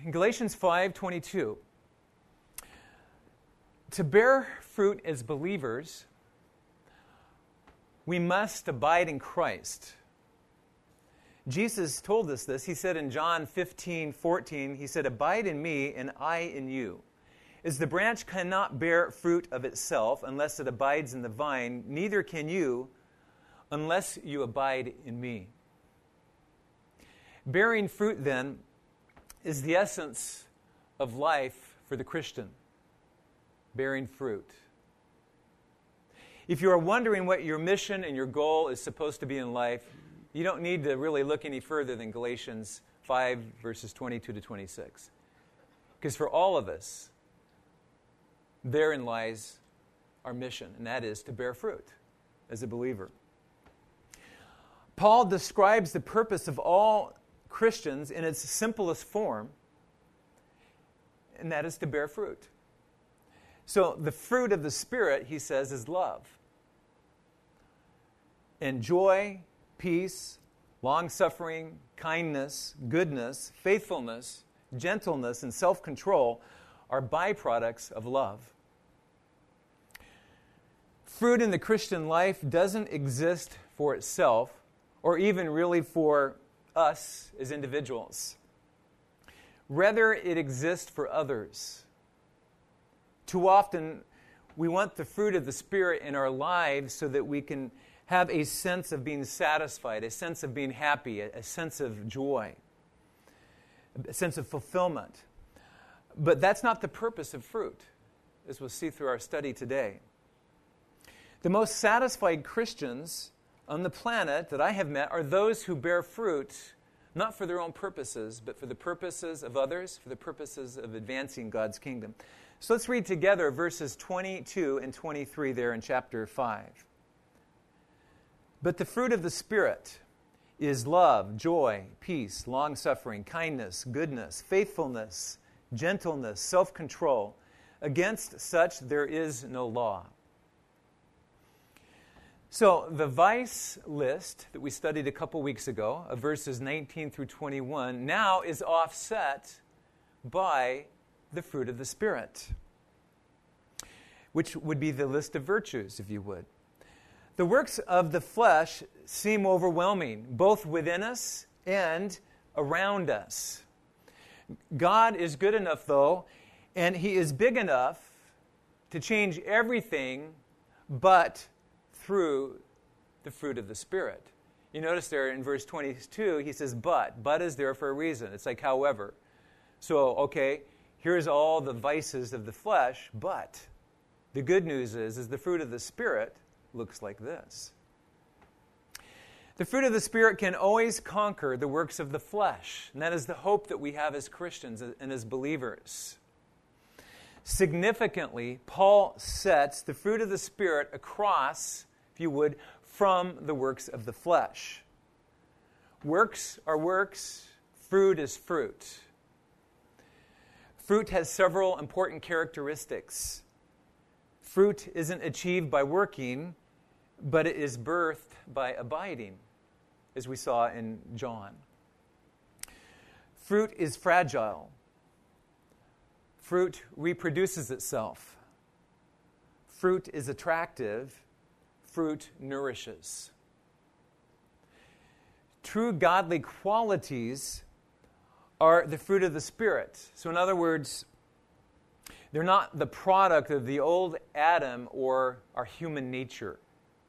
in Galatians 5:22, to bear fruit as believers, we must abide in Christ. Jesus told us this. He said in John 15:14, he said, "Abide in me and I in you. As the branch cannot bear fruit of itself unless it abides in the vine, neither can you unless you abide in me." Bearing fruit, then, is the essence of life for the Christian. Bearing fruit. If you are wondering what your mission and your goal is supposed to be in life, you don't need to really look any further than Galatians 5, verses 22 to 26. Because for all of us, therein lies our mission, and that is to bear fruit as a believer. Paul describes the purpose of all Christians in its simplest form, and that is to bear fruit. So the fruit of the Spirit, he says, is love. And joy, peace, long-suffering, kindness, goodness, faithfulness, gentleness, and self-control are byproducts of love. Fruit in the Christian life doesn't exist for itself, or even really for us as individuals. Rather, it exists for others. Too often, we want the fruit of the Spirit in our lives so that we can have a sense of being satisfied, a sense of being happy, a sense of joy, a sense of fulfillment. But that's not the purpose of fruit, as we'll see through our study today. The most satisfied Christians on the planet that I have met are those who bear fruit, not for their own purposes, but for the purposes of others, for the purposes of advancing God's kingdom. So let's read together verses 22 and 23 there in chapter 5. But the fruit of the Spirit is love, joy, peace, long-suffering, kindness, goodness, faithfulness, gentleness, self-control. Against such there is no law. So the vice list that we studied a couple weeks ago, of verses 19 through 21, now is offset by the fruit of the Spirit, which would be the list of virtues, if you would. The works of the flesh seem overwhelming, both within us and around us. God is good enough, though, and He is big enough to change everything but through the fruit of the Spirit. You notice there in verse 22, he says, but. But is there for a reason. It's like, however. So, okay, here's all the vices of the flesh, but the good news is the fruit of the Spirit looks like this. The fruit of the Spirit can always conquer the works of the flesh, and that is the hope that we have as Christians and as believers. Significantly, Paul sets the fruit of the Spirit across, if you would, from the works of the flesh. Works are works, fruit is fruit. Fruit has several important characteristics. Fruit isn't achieved by working, but it is birthed by abiding, as we saw in John. Fruit is fragile. Fruit reproduces itself. Fruit is attractive. Fruit nourishes. True godly qualities are the fruit of the Spirit. So in other words, they're not the product of the old Adam or our human nature.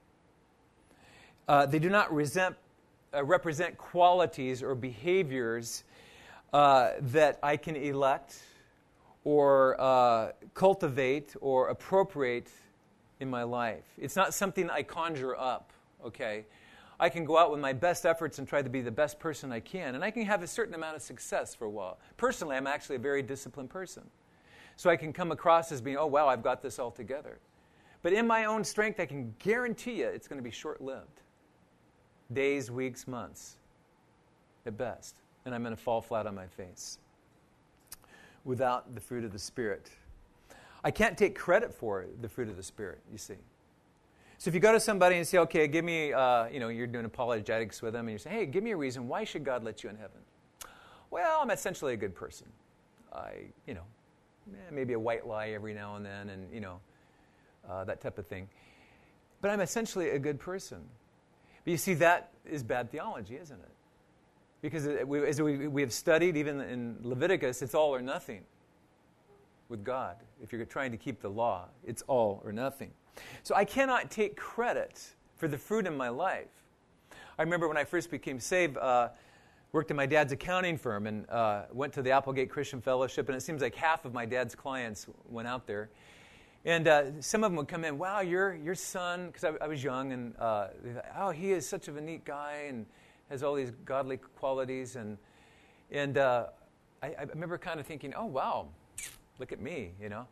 They do not represent qualities or behaviors that I can elect or cultivate or appropriate in my life. It's not something I conjure up, okay? I can go out with my best efforts and try to be the best person I can, and I can have a certain amount of success for a while. Personally, I'm actually a very disciplined person. So I can come across as being, oh, wow, I've got this all together. But in my own strength, I can guarantee you it's going to be short-lived. Days, weeks, months, at best. And I'm going to fall flat on my face without the fruit of the Spirit. I can't take credit for the fruit of the Spirit, you see. So if you go to somebody and say, okay, give me, you're doing apologetics with them, and you say, hey, give me a reason. Why should God let you in heaven? Well, I'm essentially a good person. maybe a white lie every now and then, and, that type of thing. But I'm essentially a good person. But you see, that is bad theology, isn't it? Because as we have studied, even in Leviticus, it's all or nothing with God. If you're trying to keep the law, it's all or nothing. So I cannot take credit for the fruit in my life. I remember when I first became saved, worked in my dad's accounting firm and went to the Applegate Christian Fellowship, and it seems like half of my dad's clients went out there. And some of them would come in, wow, your son, because I was young, and they thought, oh, he is such of a neat guy and has all these godly qualities. And I remember kind of thinking, oh, wow, look at me,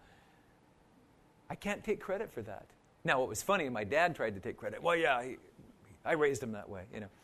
I can't take credit for that. Now, what was funny, my dad tried to take credit. Well, yeah, I raised him that way,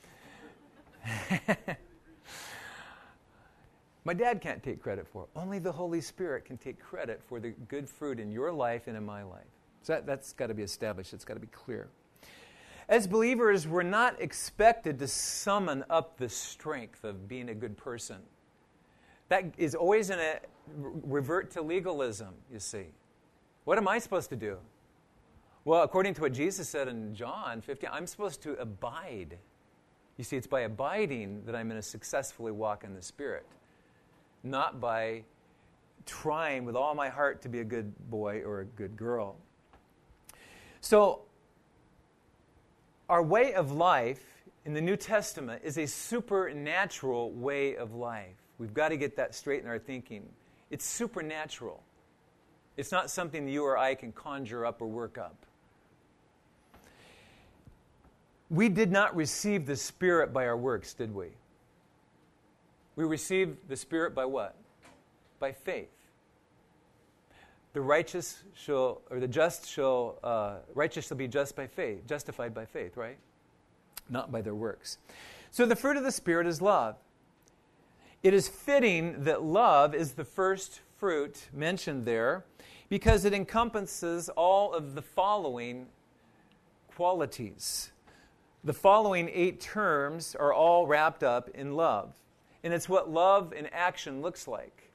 My dad can't take credit for it. Only the Holy Spirit can take credit for the good fruit in your life and in my life. So that's got to be established. It's got to be clear. As believers, we're not expected to summon up the strength of being a good person. That is always in a revert to legalism, you see. What am I supposed to do? Well, according to what Jesus said in John 15, I'm supposed to abide. You see, it's by abiding that I'm going to successfully walk in the Spirit, not by trying with all my heart to be a good boy or a good girl. So, our way of life in the New Testament is a supernatural way of life. We've got to get that straight in our thinking. It's supernatural. It's not something you or I can conjure up or work up. We did not receive the Spirit by our works, did we? We received the Spirit by what? By faith. The righteous shall be just by faith, justified by faith, right? Not by their works. So the fruit of the Spirit is love. It is fitting that love is the first fruit mentioned there because it encompasses all of the following qualities. The following 8 terms are all wrapped up in love. And it's what love in action looks like.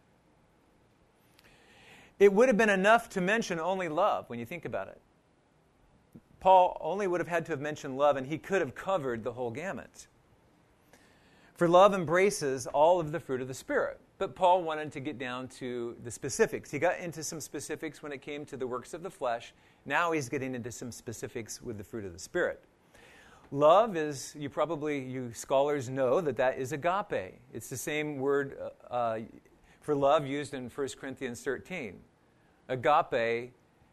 It would have been enough to mention only love when you think about it. Paul only would have had to have mentioned love, and he could have covered the whole gamut. For love embraces all of the fruit of the Spirit. But Paul wanted to get down to the specifics. He got into some specifics when it came to the works of the flesh. Now he's getting into some specifics with the fruit of the Spirit. Love is, you scholars know that is agape. It's the same word for love used in 1 Corinthians 13. Agape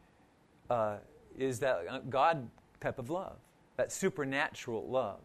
is that God type of love, that supernatural love.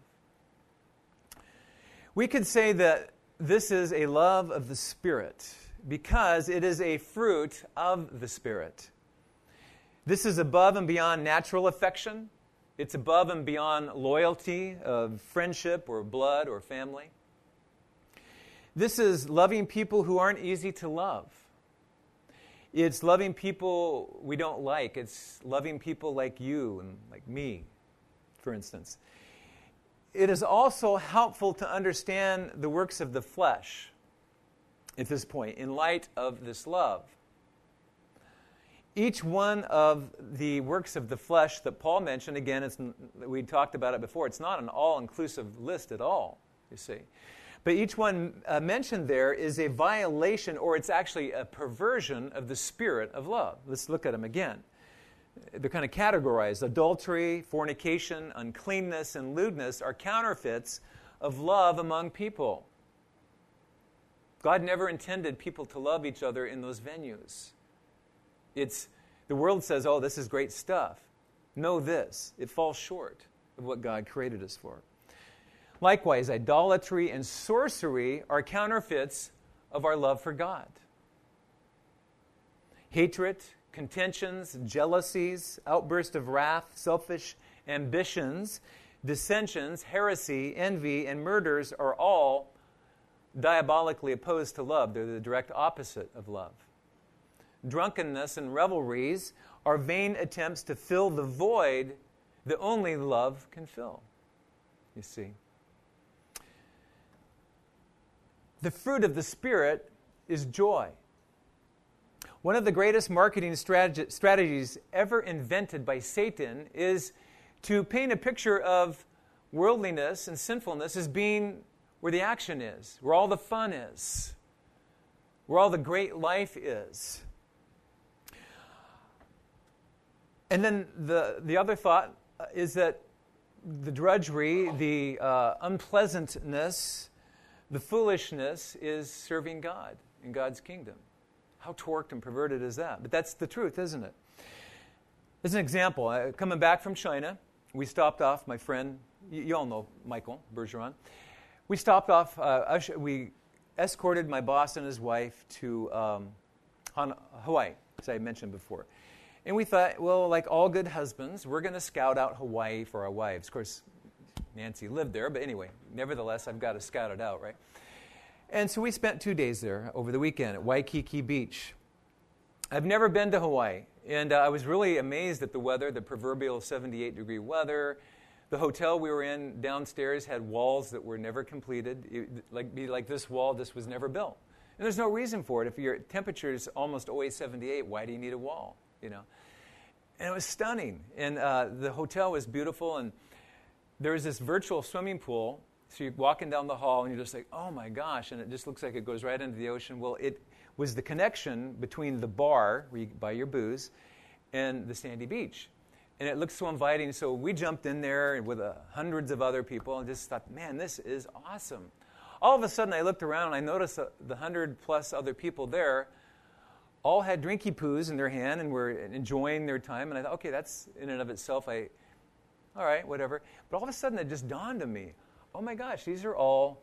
We could say that this is a love of the Spirit because it is a fruit of the Spirit. This is above and beyond natural affection. It's above and beyond loyalty of friendship or blood or family. This is loving people who aren't easy to love. It's loving people we don't like. It's loving people like you and like me, for instance. It is also helpful to understand the works of the flesh at this point in light of this love. Each one of the works of the flesh that Paul mentioned, again, we talked about it before, it's not an all-inclusive list at all, you see. But each one mentioned there is a violation, or it's actually a perversion of the spirit of love. Let's look at them again. They're kind of categorized. Adultery, fornication, uncleanness, and lewdness are counterfeits of love among people. God never intended people to love each other in those venues. The world says, oh, this is great stuff. Know this, it falls short of what God created us for. Likewise, idolatry and sorcery are counterfeits of our love for God. Hatred, contentions, jealousies, outbursts of wrath, selfish ambitions, dissensions, heresy, envy, and murders are all diabolically opposed to love. They're the direct opposite of love. Drunkenness and revelries are vain attempts to fill the void that only love can fill, you see. The fruit of the Spirit is joy. One of the greatest marketing strategies ever invented by Satan is to paint a picture of worldliness and sinfulness as being where the action is, where all the fun is, where all the great life is. And then the other thought is that the drudgery, the unpleasantness, the foolishness is serving God in God's kingdom. How torqued and perverted is that? But that's the truth, isn't it? As an example, coming back from China, we stopped off, my friend, you all know Michael Bergeron. We stopped off, we escorted my boss and his wife to Hawaii, as I mentioned before. And we thought, well, like all good husbands, we're going to scout out Hawaii for our wives. Of course, Nancy lived there, but anyway, nevertheless, I've got to scout it out, right? And so we spent 2 days there over the weekend at Waikiki Beach. I've never been to Hawaii, and I was really amazed at the weather, the proverbial 78-degree weather. The hotel we were in downstairs had walls that were never completed. Be like this wall, this was never built. And there's no reason for it. If your temperature is almost always 78, why do you need a wall? You know? And it was stunning. And the hotel was beautiful, and there was this virtual swimming pool. So you're walking down the hall, and you're just like, oh, my gosh, and it just looks like it goes right into the ocean. Well, it was the connection between the bar, where you buy your booze, and the sandy beach. And it looked so inviting, so we jumped in there with hundreds of other people and just thought, man, this is awesome. All of a sudden, I looked around, and I noticed the 100-plus other people there all had drinky poos in their hand and were enjoying their time. And I thought, okay, that's in and of itself, all right, whatever. But all of a sudden, it just dawned on me, oh my gosh, these are all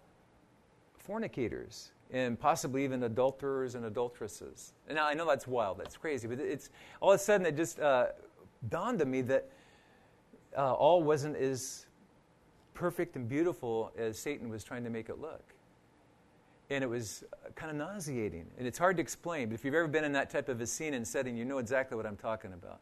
fornicators and possibly even adulterers and adulteresses. And now I know that's wild, that's crazy, but it's all of a sudden it just dawned on me that all wasn't as perfect and beautiful as Satan was trying to make it look. And it was kind of nauseating. And it's hard to explain, but if you've ever been in that type of a scene and setting, you know exactly what I'm talking about.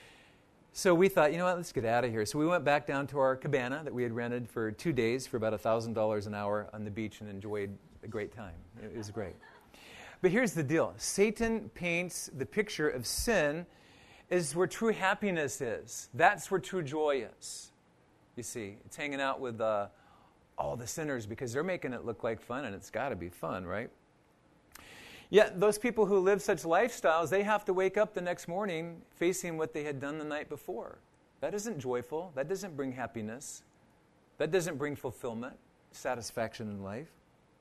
So we thought, you know what, let's get out of here. So we went back down to our cabana that we had rented for 2 days for about $1,000 an hour on the beach and enjoyed a great time. It was great. But here's the deal. Satan paints the picture of sin as where true happiness is. That's where true joy is. You see, it's hanging out with all the sinners because they're making it look like fun, and it's got to be fun, right? Yet those people who live such lifestyles, they have to wake up the next morning facing what they had done the night before. That isn't joyful. That doesn't bring happiness. That doesn't bring fulfillment, satisfaction in life.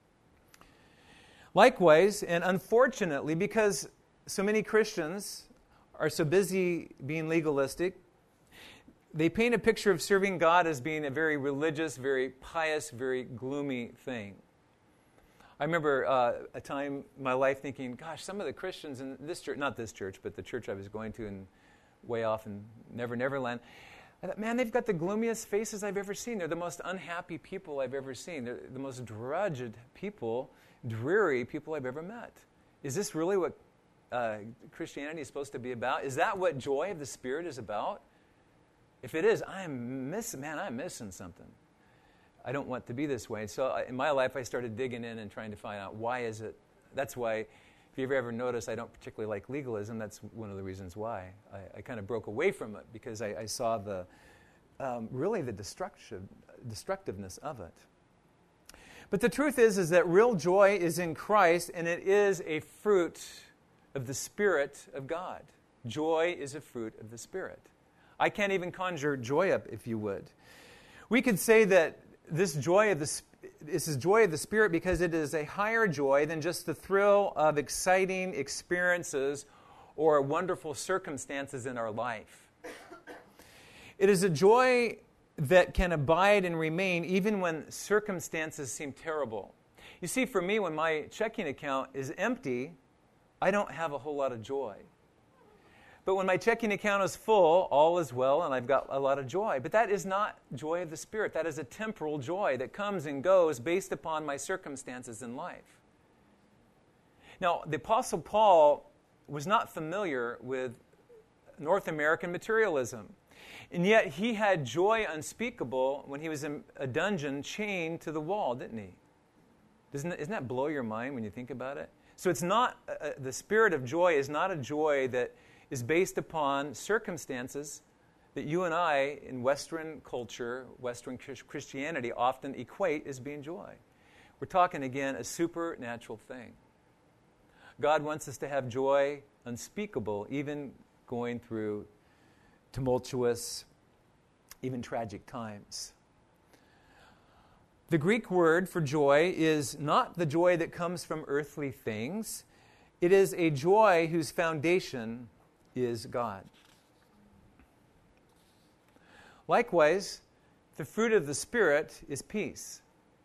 Likewise, and unfortunately, because so many Christians are so busy being legalistic, they paint a picture of serving God as being a very religious, very pious, very gloomy thing. I remember a time in my life thinking, gosh, some of the Christians in this church, not this church, but the church I was going to in way off in Neverland, I thought, man, they've got the gloomiest faces I've ever seen. They're the most unhappy people I've ever seen. They're the most drudged people, dreary people I've ever met. Is this really what Christianity is supposed to be about? Is that what joy of the Spirit is about? If it is, I'm missing something. I don't want to be this way. So in my life, I started digging in and trying to find out why is it. That's why, if you've ever noticed, I don't particularly like legalism. That's one of the reasons why. I kind of broke away from it because I saw really the destructiveness of it. But the truth is that real joy is in Christ, and it is a fruit of the Spirit of God. Joy is a fruit of the Spirit. I can't even conjure joy up, if you would. We could say that this is joy of the Spirit because it is a higher joy than just the thrill of exciting experiences or wonderful circumstances in our life. It is a joy that can abide and remain even when circumstances seem terrible. You see, for me, when my checking account is empty, I don't have a whole lot of joy. But when my checking account is full, all is well, and I've got a lot of joy. But that is not joy of the Spirit. That is a temporal joy that comes and goes based upon my circumstances in life. Now, the Apostle Paul was not familiar with North American materialism. And yet he had joy unspeakable when he was in a dungeon chained to the wall, didn't he? Isn't that blow your mind when you think about it? So it's not, the spirit of joy is not a joy that is based upon circumstances that you and I in Western culture, Western Christianity often equate as being joy. We're talking, again, a supernatural thing. God wants us to have joy unspeakable, even going through tumultuous, even tragic times. The Greek word for joy is not the joy that comes from earthly things. It is a joy whose foundation is God. Likewise, the fruit of the Spirit is peace.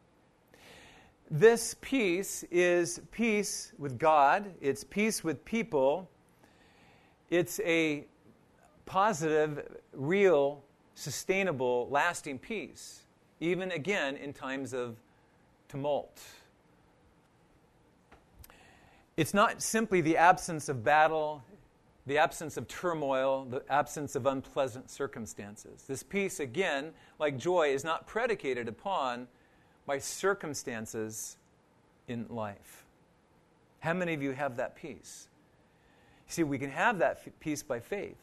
This peace is peace with God. It's peace with people. It's a positive, real, sustainable, lasting peace, even again in times of tumult. It's not simply the absence of battle, the absence of turmoil, the absence of unpleasant circumstances. This peace, again, like joy, is not predicated upon by circumstances in life. How many of you have that peace? See, we can have that peace by faith.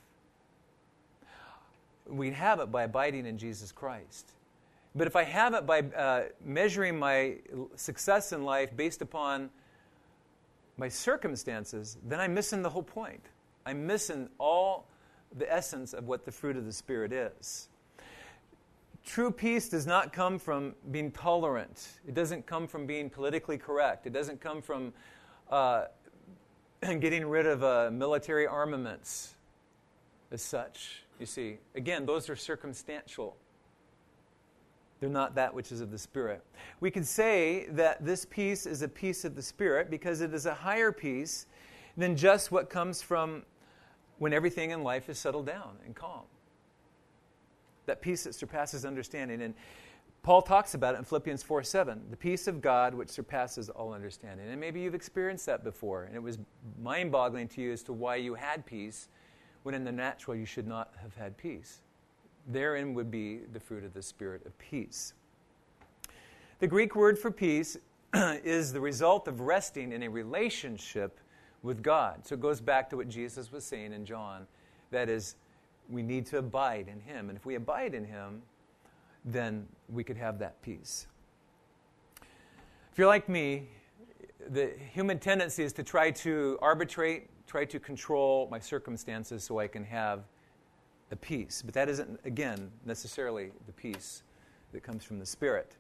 We can have it by abiding in Jesus Christ. But if I have it by measuring my success in life based upon my circumstances, then I'm missing the whole point. I'm missing all the essence of what the fruit of the Spirit is. True peace does not come from being tolerant. It doesn't come from being politically correct. It doesn't come from getting rid of military armaments as such. You see, again, those are circumstantial. They're not that which is of the Spirit. We can say that this peace is a peace of the Spirit because it is a higher peace than just what comes from when everything in life is settled down and calm. That peace that surpasses understanding. And Paul talks about it in Philippians 4:7, the peace of God which surpasses all understanding. And maybe you've experienced that before, and it was mind-boggling to you as to why you had peace when in the natural you should not have had peace. Therein would be the fruit of the Spirit of peace. The Greek word for peace is the result of resting in a relationship with God. So it goes back to what Jesus was saying in John. That is, we need to abide in Him. And if we abide in Him, then we could have that peace. If you're like me, the human tendency is to try to arbitrate, try to control my circumstances so I can have a peace. But that isn't, again, necessarily the peace that comes from the Spirit.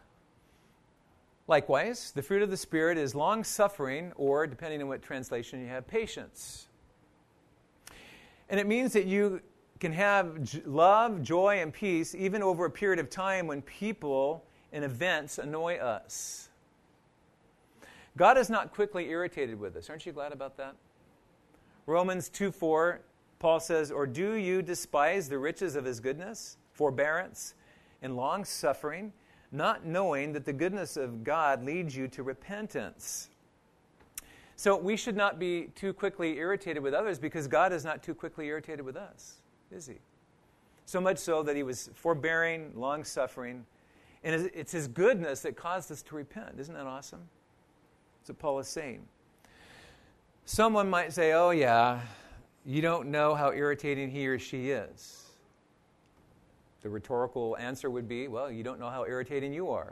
Likewise, the fruit of the Spirit is long-suffering, or, depending on what translation you have, patience. And it means that you can have love, joy, and peace even over a period of time when people and events annoy us. God is not quickly irritated with us. Aren't you glad about that? Romans 2:4, Paul says, "Or do you despise the riches of His goodness, forbearance, and long-suffering, not knowing that the goodness of God leads you to repentance?" So we should not be too quickly irritated with others because God is not too quickly irritated with us, is He? So much so that He was forbearing, long-suffering, and it's His goodness that caused us to repent. Isn't that awesome? That's what Paul is saying. Someone might say, "Oh yeah, you don't know how irritating he or she is." The rhetorical answer would be, well, you don't know how irritating you are.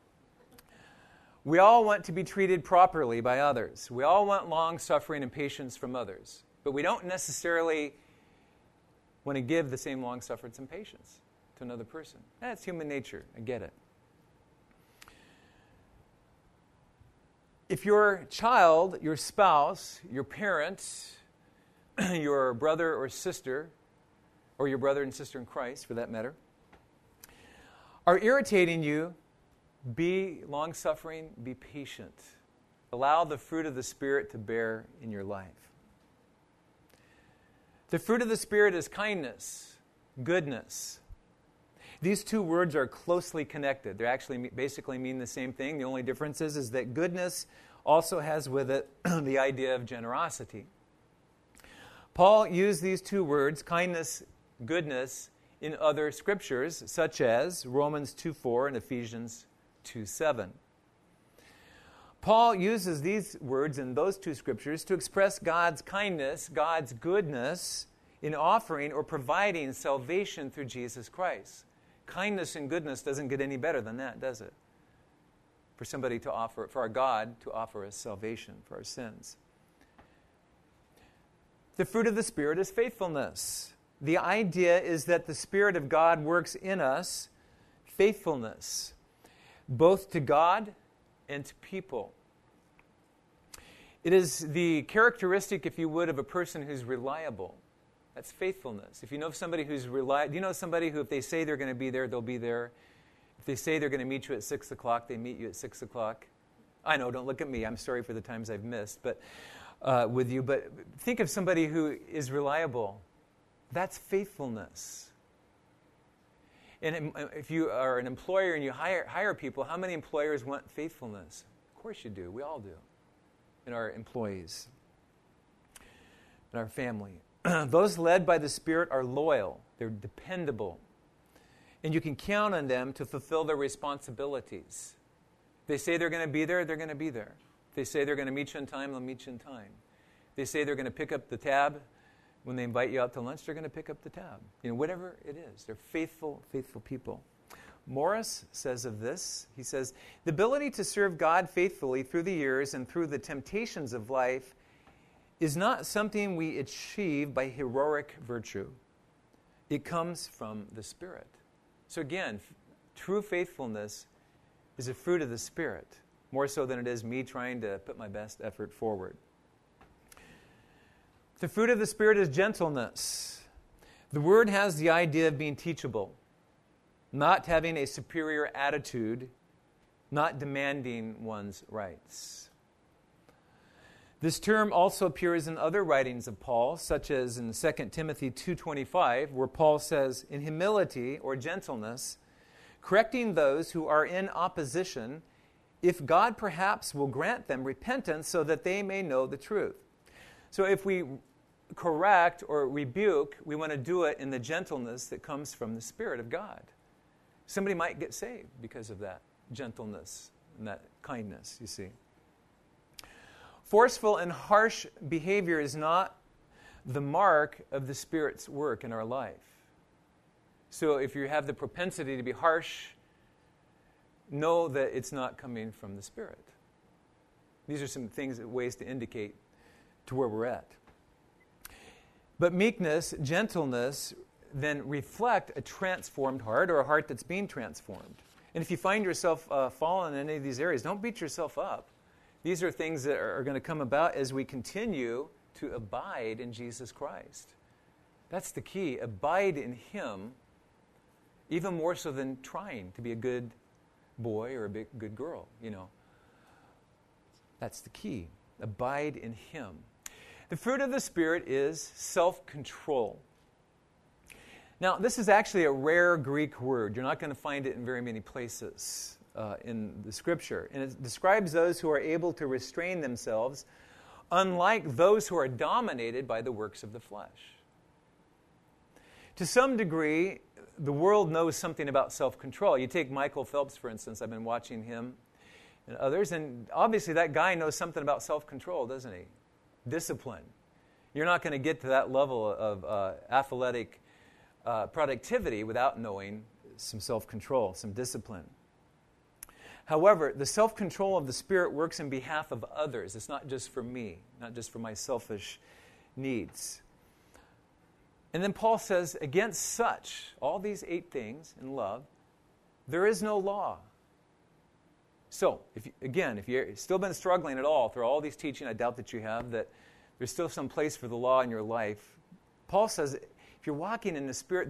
We all want to be treated properly by others. We all want long-suffering and patience from others. But we don't necessarily want to give the same long-sufferance and patience to another person. That's human nature. I get it. If your child, your spouse, your parent, your brother or sister, or your brother and sister in Christ, for that matter, are irritating you, be long-suffering, be patient. Allow the fruit of the Spirit to bear in your life. The fruit of the Spirit is kindness, goodness. These two words are closely connected. They actually basically mean the same thing. The only difference is that goodness also has with it the idea of generosity. Paul used these two words, kindness, goodness, in other scriptures, such as Romans 2:4 and Ephesians 2:7. Paul uses these words in those two scriptures to express God's kindness, God's goodness in offering or providing salvation through Jesus Christ. Kindness and goodness doesn't get any better than that, does it? For our God to offer us salvation for our sins. The fruit of the Spirit is faithfulness. The idea is that the Spirit of God works in us faithfulness, both to God and to people. It is the characteristic, if you would, of a person who's reliable. That's faithfulness. If you know somebody who's reliable, do you know somebody who, if they say they're going to be there, they'll be there? If they say they're going to meet you at 6 o'clock, they meet you at 6 o'clock. I know, don't look at me. I'm sorry for the times I've missed with you. But think of somebody who is reliable. That's faithfulness. And if you are an employer and you hire people, how many employers want faithfulness? Of course you do. We all do. In our employees, in our family. Those led by the Spirit are loyal. They're dependable. And you can count on them to fulfill their responsibilities. If they say they're going to be there, they're going to be there. If they say they're going to meet you in time, they'll meet you in time. If they say they're going to pick up the tab when they invite you out to lunch, they're going to pick up the tab. Whatever it is. They're faithful, faithful people. Morris says of this, he says, the ability to serve God faithfully through the years and through the temptations of life is not something we achieve by heroic virtue. It comes from the Spirit. So again, true faithfulness is a fruit of the Spirit, more so than it is me trying to put my best effort forward. The fruit of the Spirit is gentleness. The word has the idea of being teachable, not having a superior attitude, not demanding one's rights. This term also appears in other writings of Paul, such as in 2 Timothy 2:25, where Paul says, in humility or gentleness, correcting those who are in opposition, if God perhaps will grant them repentance so that they may know the truth. So if we correct or rebuke, we want to do it in the gentleness that comes from the Spirit of God. Somebody might get saved because of that gentleness and that kindness, you see. Forceful and harsh behavior is not the mark of the Spirit's work in our life. So if you have the propensity to be harsh, know that it's not coming from the Spirit. These are some things, ways to indicate to where we're at. But meekness, gentleness, then reflect a transformed heart or a heart that's being transformed. And if you find yourself falling in any of these areas, don't beat yourself up. These are things that are going to come about as we continue to abide in Jesus Christ. That's the key. Abide in Him, even more so than trying to be a good boy or a good girl, That's the key. Abide in Him. The fruit of the Spirit is self-control. Now, this is actually a rare Greek word. You're not going to find it in very many places in the Scripture. And it describes those who are able to restrain themselves, unlike those who are dominated by the works of the flesh. To some degree, the world knows something about self-control. You take Michael Phelps, for instance. I've been watching him and others, and obviously that guy knows something about self-control, doesn't he? Discipline. You're not going to get to that level of athletic productivity without knowing some self-control, some discipline. However, the self-control of the Spirit works in behalf of others. It's not just for me, not just for my selfish needs. And then Paul says, against such, all these 8 things in love, there is no law. So, if you've still been struggling at all through all these teaching, I doubt that you have, that there's still some place for the law in your life. Paul says, if you're walking in the Spirit,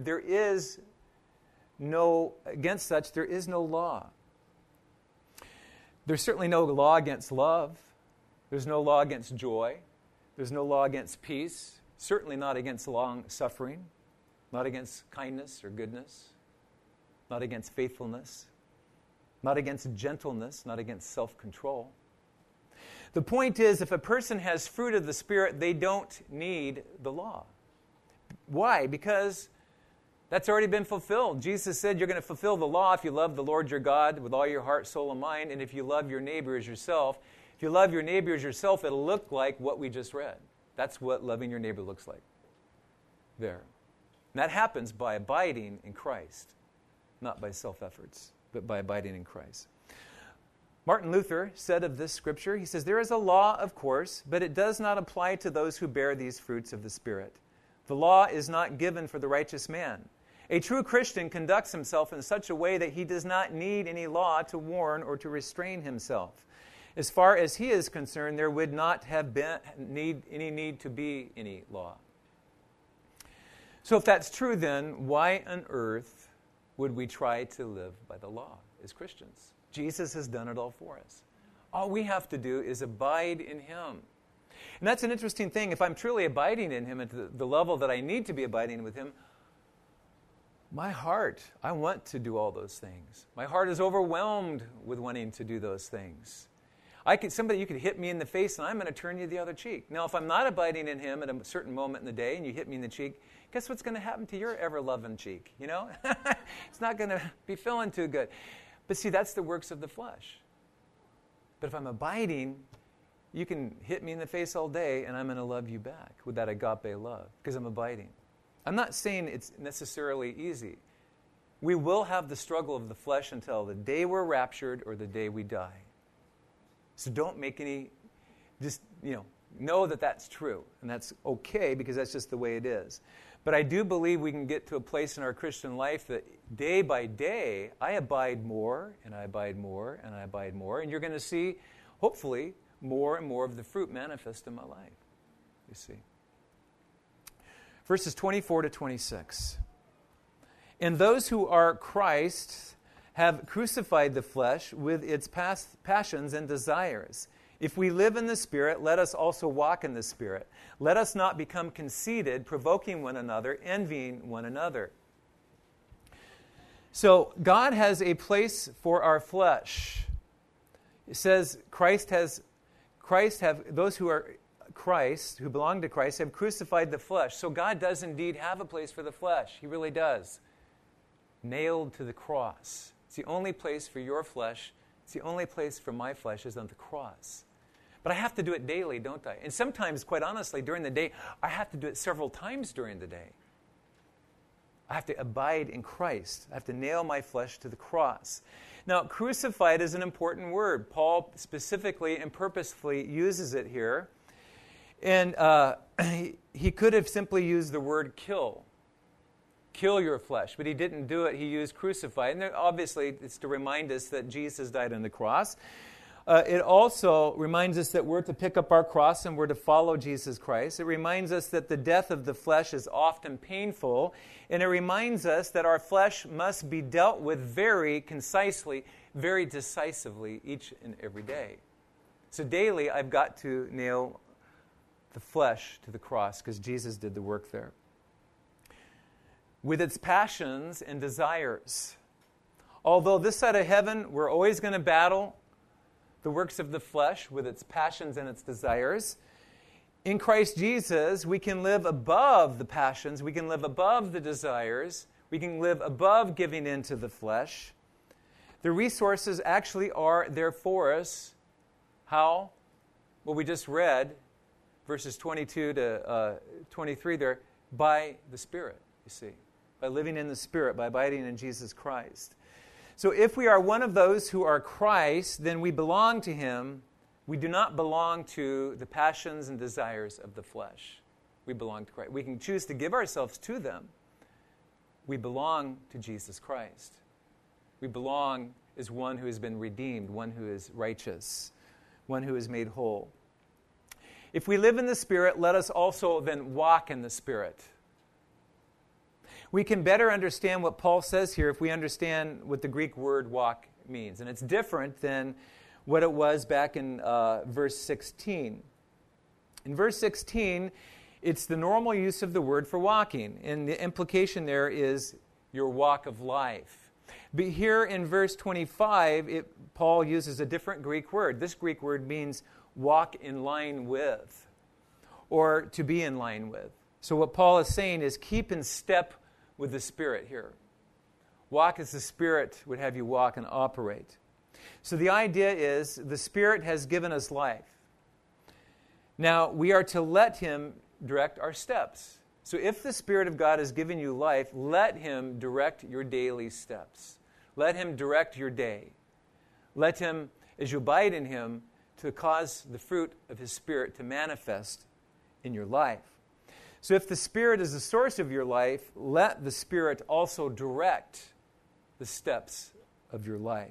against such, there is no law. There's certainly no law against love. There's no law against joy. There's no law against peace. Certainly not against long suffering. Not against kindness or goodness. Not against faithfulness. Not against gentleness. Not against self-control. The point is, if a person has fruit of the Spirit, they don't need the law. Why? Because that's already been fulfilled. Jesus said you're going to fulfill the law if you love the Lord your God with all your heart, soul, and mind, and if you love your neighbor as yourself. If you love your neighbor as yourself, it'll look like what we just read. That's what loving your neighbor looks like. There. And that happens by abiding in Christ. Not by self-efforts, but by abiding in Christ. Martin Luther said of this scripture, he says, there is a law, of course, but it does not apply to those who bear these fruits of the Spirit. The law is not given for the righteous man. A true Christian conducts himself in such a way that he does not need any law to warn or to restrain himself. As far as he is concerned, there would not have been any need to be any law. So if that's true, then why on earth would we try to live by the law as Christians? Jesus has done it all for us. All we have to do is abide in Him. And that's an interesting thing. If I'm truly abiding in Him at the level that I need to be abiding with Him, my heart, I want to do all those things. My heart is overwhelmed with wanting to do those things. You could hit me in the face and I'm going to turn you the other cheek. Now, if I'm not abiding in Him at a certain moment in the day and you hit me in the cheek, guess what's going to happen to your ever-loving cheek? You know? It's not going to be feeling too good. But see, that's the works of the flesh. But if I'm abiding, you can hit me in the face all day and I'm going to love you back with that agape love because I'm abiding. I'm not saying it's necessarily easy. We will have the struggle of the flesh until the day we're raptured or the day we die. So don't make any, know that that's true. And that's okay because that's just the way it is. But I do believe we can get to a place in our Christian life that day by day, I abide more, and I abide more, and I abide more. And you're going to see, hopefully, more and more of the fruit manifest in my life. You see. Verses 24 to 26. And those who are Christ have crucified the flesh with its passions and desires. If we live in the Spirit, let us also walk in the Spirit. Let us not become conceited, provoking one another, envying one another. So God has a place for our flesh. It says those who are Christ, who belong to Christ, have crucified the flesh. So God does indeed have a place for the flesh. He really does. Nailed to the cross. It's the only place for your flesh. It's the only place for my flesh is on the cross. But I have to do it daily, don't I? And sometimes, quite honestly, during the day, I have to do it several times during the day. I have to abide in Christ. I have to nail my flesh to the cross. Now, crucified is an important word. Paul specifically and purposefully uses it here. And he could have simply used the word kill. Kill your flesh. But he didn't do it. He used crucified. And obviously, it's to remind us that Jesus died on the cross. It also reminds us that we're to pick up our cross and we're to follow Jesus Christ. It reminds us that the death of the flesh is often painful. And it reminds us that our flesh must be dealt with very concisely, very decisively each and every day. So daily, I've got to nail the flesh to the cross because Jesus did the work there. With its passions and desires. Although this side of heaven, we're always going to battle the works of the flesh with its passions and its desires. In Christ Jesus, we can live above the passions. We can live above the desires. We can live above giving in to the flesh. The resources actually are there for us. How? Well, we just read verses 22 to 23 there, by the Spirit, you see. By living in the Spirit, by abiding in Jesus Christ. So if we are one of those who are Christ, then we belong to Him. We do not belong to the passions and desires of the flesh. We belong to Christ. We can choose to give ourselves to them. We belong to Jesus Christ. We belong as one who has been redeemed, one who is righteous, one who is made whole. If we live in the Spirit, let us also then walk in the Spirit. We can better understand what Paul says here if we understand what the Greek word walk means. And it's different than what it was back in verse 16. In verse 16, it's the normal use of the word for walking. And the implication there is your walk of life. But here in verse 25, Paul uses a different Greek word. This Greek word means walk in line with, or to be in line with. So what Paul is saying is keep in step with the Spirit here. Walk as the Spirit would have you walk and operate. So the idea is the Spirit has given us life. Now, we are to let Him direct our steps. So if the Spirit of God has given you life, let Him direct your daily steps. Let Him direct your day. Let Him, as you abide in Him, to cause the fruit of His Spirit to manifest in your life. So if the Spirit is the source of your life, let the Spirit also direct the steps of your life.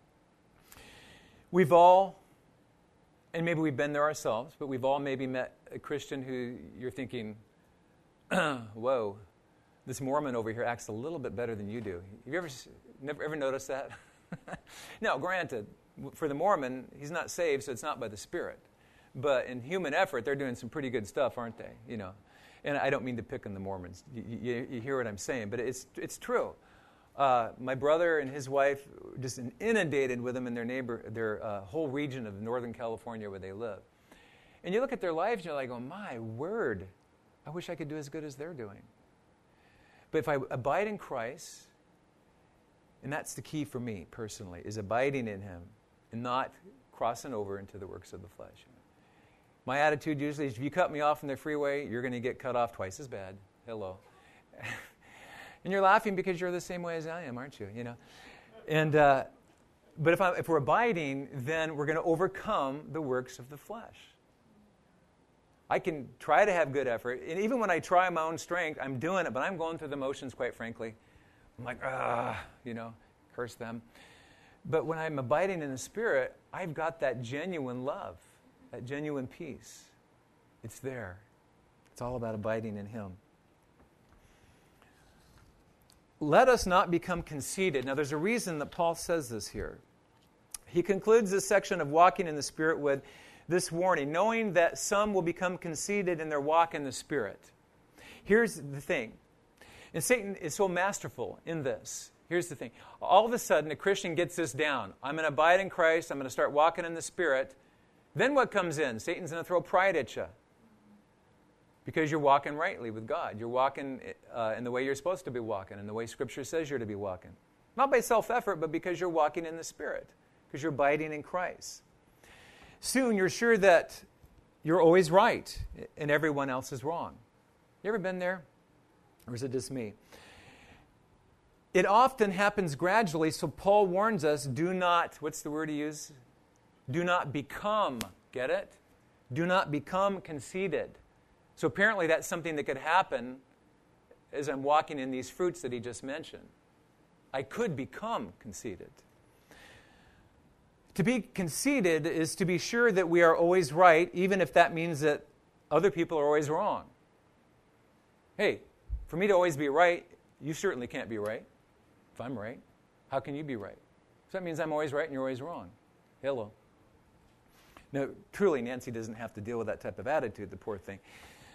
We've all, and maybe we've been there ourselves, but we've all maybe met a Christian who you're thinking, whoa, this Mormon over here acts a little bit better than you do. Have you ever noticed that? Now, granted, for the Mormon, he's not saved, so it's not by the Spirit. But in human effort, they're doing some pretty good stuff, aren't they? You know, and I don't mean to pick on the Mormons. You hear what I'm saying, but it's true. My brother and his wife just inundated with them in their whole region of Northern California where they live. And you look at their lives, and you're like, oh, my word, I wish I could do as good as they're doing. But if I abide in Christ, and that's the key for me personally, is abiding in Him and not crossing over into the works of the flesh. My attitude usually is, if you cut me off in the freeway, you're going to get cut off twice as bad. Hello. And you're laughing because you're the same way as I am, aren't you? You know, and but if we're abiding, then we're going to overcome the works of the flesh. I can try to have good effort, and even when I try my own strength, I'm doing it, but I'm going through the motions, quite frankly. I'm like, you know, curse them. But when I'm abiding in the Spirit, I've got that genuine love, that genuine peace. It's there. It's all about abiding in Him. Let us not become conceited. Now, there's a reason that Paul says this here. He concludes this section of walking in the Spirit with this warning, knowing that some will become conceited in their walk in the Spirit. Here's the thing. And Satan is so masterful in this. Here's the thing. All of a sudden, a Christian gets this down. I'm going to abide in Christ. I'm going to start walking in the Spirit. Then what comes in? Satan's going to throw pride at you. Because you're walking rightly with God. You're walking in the way you're supposed to be walking, in the way Scripture says you're to be walking. Not by self-effort, but because you're walking in the Spirit. Because you're abiding in Christ. Soon you're sure that you're always right and everyone else is wrong. You ever been there? Or is it just me? It often happens gradually, so Paul warns us, do not, what's the word he uses? Do not become, get it? Do not become conceited. So apparently that's something that could happen as I'm walking in these fruits that he just mentioned. I could become conceited. To be conceited is to be sure that we are always right, even if that means that other people are always wrong. Hey, for me to always be right, you certainly can't be right. If I'm right, how can you be right? So that means I'm always right and you're always wrong. Hello. Now, truly, Nancy doesn't have to deal with that type of attitude, the poor thing.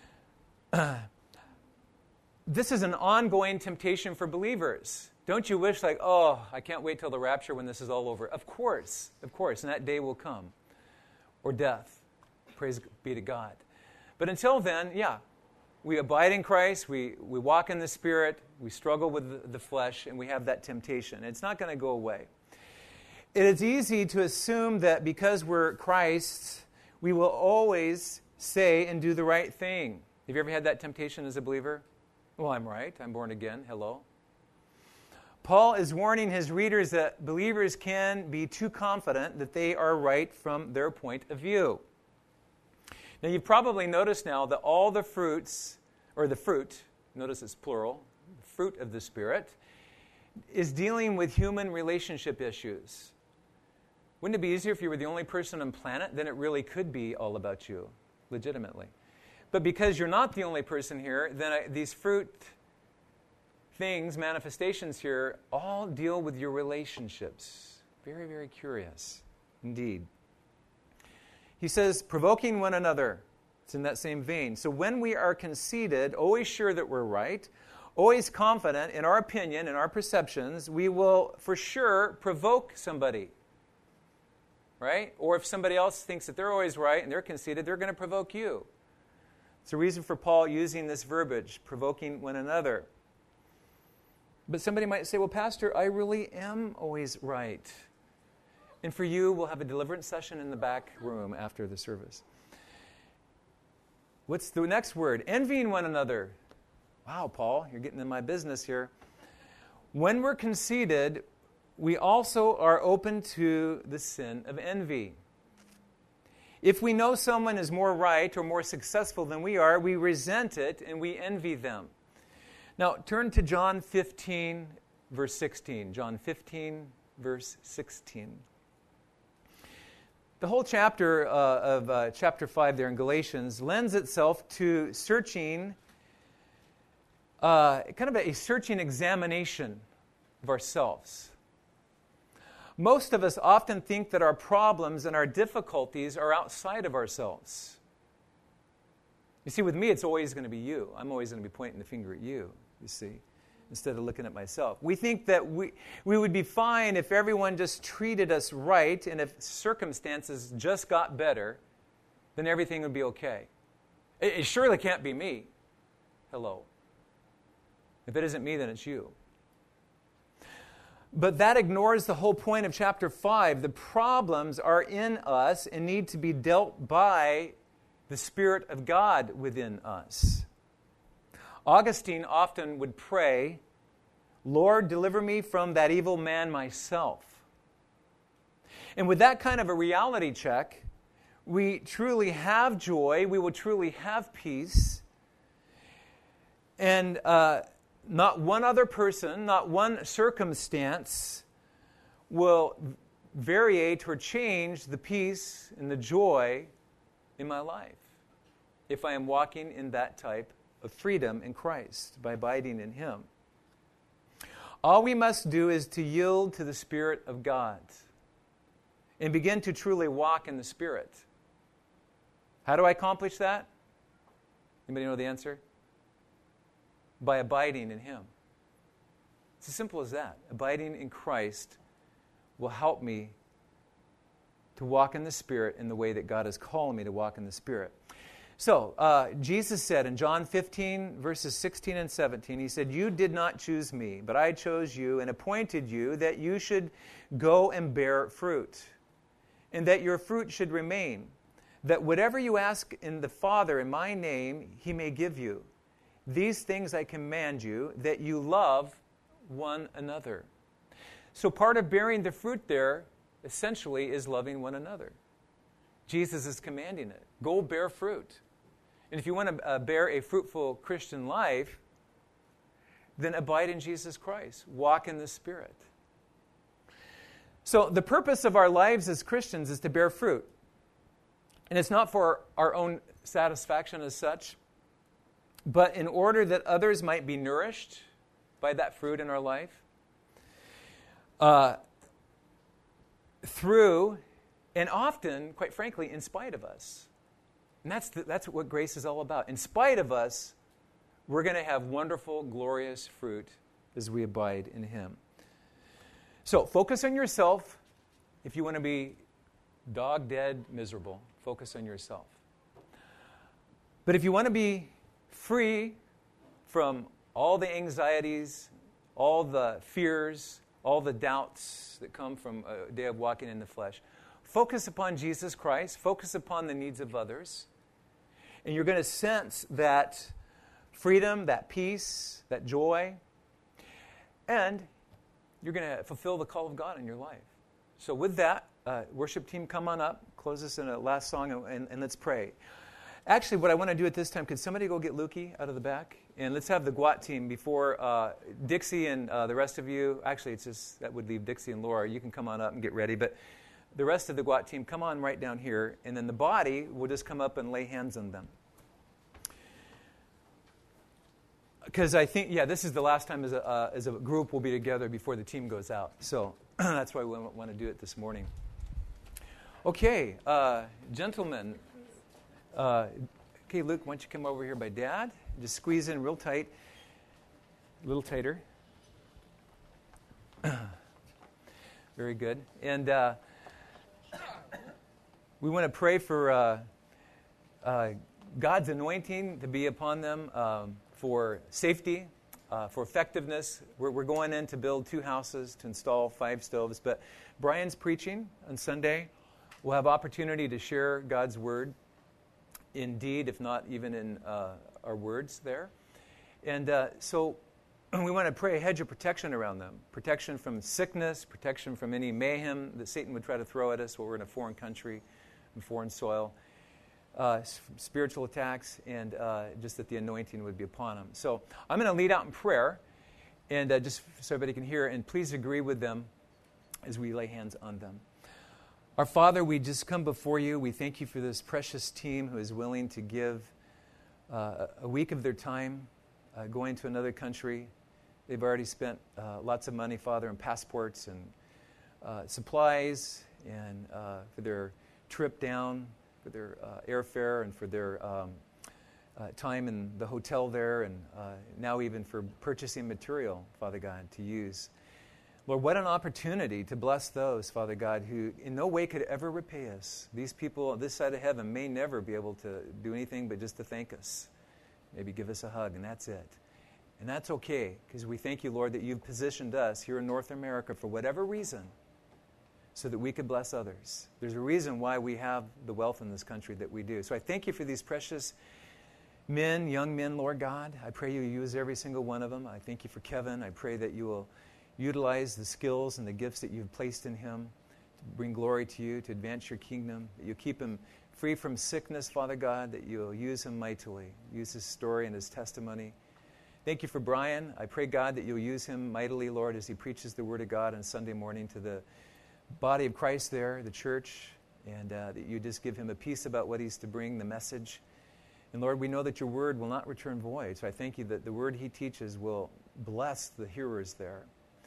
This is an ongoing temptation for believers. Don't you wish, like, oh, I can't wait till the rapture when this is all over? Of course, and that day will come. Or death. Praise be to God. But until then, yeah, we abide in Christ, we walk in the Spirit, we struggle with the flesh, and we have that temptation. It's not going to go away. It is easy to assume that because we're Christ's, we will always say and do the right thing. Have you ever had that temptation as a believer? Well, I'm right. I'm born again. Hello. Paul is warning his readers that believers can be too confident that they are right from their point of view. Now, you've probably noticed now that all the fruits, or the fruit, notice it's plural, the fruit of the Spirit, is dealing with human relationship issues. Wouldn't it be easier if you were the only person on the planet? Then it really could be all about you, legitimately. But because you're not the only person here, then these fruit things, manifestations here, all deal with your relationships. Very, very curious indeed. He says, provoking one another. It's in that same vein. So when we are conceited, always sure that we're right, always confident in our opinion and our perceptions, we will for sure provoke somebody. Right? Or if somebody else thinks that they're always right and they're conceited, they're going to provoke you. It's a reason for Paul using this verbiage, provoking one another. But somebody might say, well, Pastor, I really am always right. And for you, we'll have a deliverance session in the back room after the service. What's the next word? Envying one another. Wow, Paul, you're getting in my business here. When we're conceited, we also are open to the sin of envy. If we know someone is more right or more successful than we are, we resent it and we envy them. Now, turn to John 15, verse 16. John 15, verse 16. The whole chapter of chapter 5 there in Galatians lends itself to searching, kind of a searching examination of ourselves. Most of us often think that our problems and our difficulties are outside of ourselves. You see, with me, it's always going to be you. I'm always going to be pointing the finger at you, you see, instead of looking at myself. We think that we would be fine if everyone just treated us right, and if circumstances just got better, then everything would be okay. It surely can't be me. Hello. If it isn't me, then it's you. But that ignores the whole point of chapter 5. The problems are in us and need to be dealt by the Spirit of God within us. Augustine often would pray, Lord, deliver me from that evil man myself. And with that kind of a reality check, we truly have joy, we will truly have peace, and not one other person, not one circumstance will variate or change the peace and the joy in my life if I am walking in that type of freedom in Christ by abiding in Him. All we must do is to yield to the Spirit of God and begin to truly walk in the Spirit. How do I accomplish that? Anybody know the answer? By abiding in Him. It's as simple as that. Abiding in Christ will help me to walk in the Spirit in the way that God is calling me to walk in the Spirit. So, Jesus said in John 15, verses 16 and 17, He said, You did not choose me, but I chose you and appointed you that you should go and bear fruit, and that your fruit should remain, that whatever you ask in the Father in my name, He may give you. These things I command you, that you love one another. So part of bearing the fruit there, essentially, is loving one another. Jesus is commanding it. Go bear fruit. And if you want to bear a fruitful Christian life, then abide in Jesus Christ. Walk in the Spirit. So the purpose of our lives as Christians is to bear fruit. And it's not for our own satisfaction as such, but in order that others might be nourished by that fruit in our life, through, and often, quite frankly, in spite of us. And that's what grace is all about. In spite of us, we're going to have wonderful, glorious fruit as we abide in Him. So focus on yourself. If you want to be dog-dead miserable, focus on yourself. But if you want to be free from all the anxieties, all the fears, all the doubts that come from a day of walking in the flesh, focus upon Jesus Christ, focus upon the needs of others, and you're going to sense that freedom, that peace, that joy, and you're going to fulfill the call of God in your life. So with that, worship team, come on up, close us in a last song, and let's pray. Actually, what I want to do at this time, could somebody go get Lukey out of the back? And let's have the GWAT team before Dixie and the rest of you. Actually, it's just that would leave Dixie and Laura. You can come on up and get ready. But the rest of the GWAT team, come on right down here. And then the body will just come up and lay hands on them. Because I think, this is the last time as a group we'll be together before the team goes out. So that's why we want to do it this morning. Okay, gentlemen. Okay, Luke, why don't you come over here by Dad? Just squeeze in real tight. A little tighter. Very good. And we want to pray for God's anointing to be upon them for safety for effectiveness. We're going in to build 2 houses, to install 5 stoves. But Brian's preaching on Sunday. We'll have opportunity to share God's word in deed, if not even in our words there. And so we want to pray a hedge of protection around them. Protection from sickness, protection from any mayhem that Satan would try to throw at us while we're in a foreign country, in foreign soil. Spiritual attacks, and just that the anointing would be upon them. So I'm going to lead out in prayer, and just so everybody can hear, and please agree with them as we lay hands on them. Our Father, we just come before you. We thank you for this precious team who is willing to give a week of their time going to another country. They've already spent lots of money, Father, in passports and supplies, and for their trip down, for their airfare, and for their time in the hotel there, and now even for purchasing material, Father God, to use. Lord, what an opportunity to bless those, Father God, who in no way could ever repay us. These people on this side of heaven may never be able to do anything but just to thank us. Maybe give us a hug, and that's it. And that's okay, because we thank you, Lord, that you've positioned us here in North America for whatever reason, so that we could bless others. There's a reason why we have the wealth in this country that we do. So I thank you for these precious men, young men, Lord God. I pray you use every single one of them. I thank you for Kevin. I pray that you will utilize the skills and the gifts that you've placed in him to bring glory to you, to advance your kingdom, that you keep him free from sickness, Father God, that you'll use him mightily, use his story and his testimony. Thank you for Brian. I pray, God, that you'll use him mightily, Lord, as he preaches the word of God on Sunday morning to the body of Christ there, the church, and that you just give him a peace about what he's to bring, the message. And Lord, we know that your word will not return void, so I thank you that the word he teaches will bless the hearers there.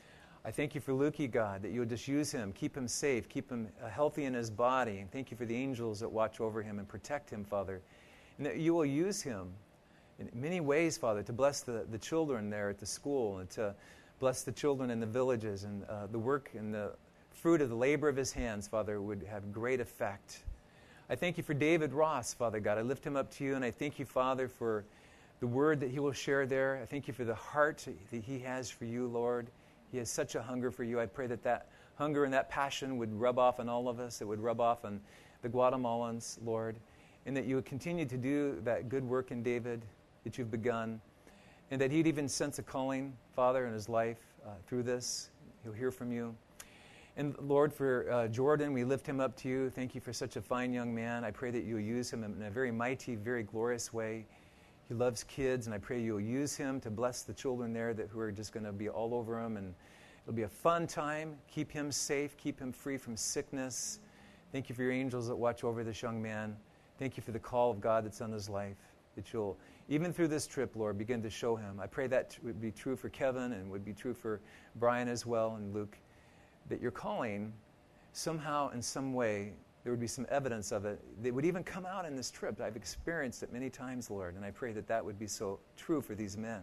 I thank you for Lukey, God, that you'll just use him, keep him safe, keep him healthy in his body, and thank you for the angels that watch over him and protect him, Father, and that you will use him in many ways, Father, to bless the children there at the school, and to bless the children in the villages, and the work and the fruit of the labor of his hands, Father, would have great effect. I thank you for David Ross, Father God. I lift him up to you, and I thank you, Father, for the word that he will share there. I thank you for the heart that he has for you, Lord. He has such a hunger for you. I pray that that hunger and that passion would rub off on all of us. It would rub off on the Guatemalans, Lord, and that you would continue to do that good work in David that you've begun, and that he'd even sense a calling, Father, in his life through this. He'll hear from you. And Lord, for Jordan, we lift him up to you. Thank you for such a fine young man. I pray that you'll use him in a very mighty, very glorious way. He loves kids, and I pray you'll use him to bless the children there who are just going to be all over him. And it'll be a fun time. Keep him safe. Keep him free from sickness. Thank you for your angels that watch over this young man. Thank you for the call of God that's on his life, that you'll, even through this trip, Lord, begin to show him. I pray that would be true for Kevin and would be true for Brian as well, and Luke, that your calling, somehow, in some way, there would be some evidence of it that would even come out in this trip. I've experienced it many times, Lord, and I pray that that would be so true for these men.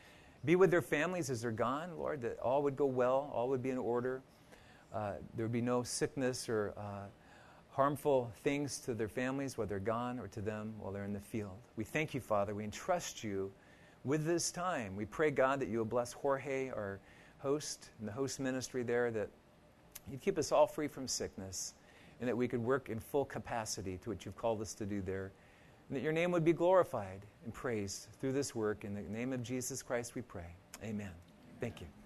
Be with their families as they're gone, Lord, that all would go well, all would be in order. There would be no sickness or harmful things to their families while they're gone, or to them while they're in the field. We thank you, Father. We entrust you with this time. We pray, God, that you will bless Jorge, our host, and the host ministry there, that you'd keep us all free from sickness, and that we could work in full capacity to what you've called us to do there, and that your name would be glorified and praised through this work. In the name of Jesus Christ we pray. Amen. Thank you.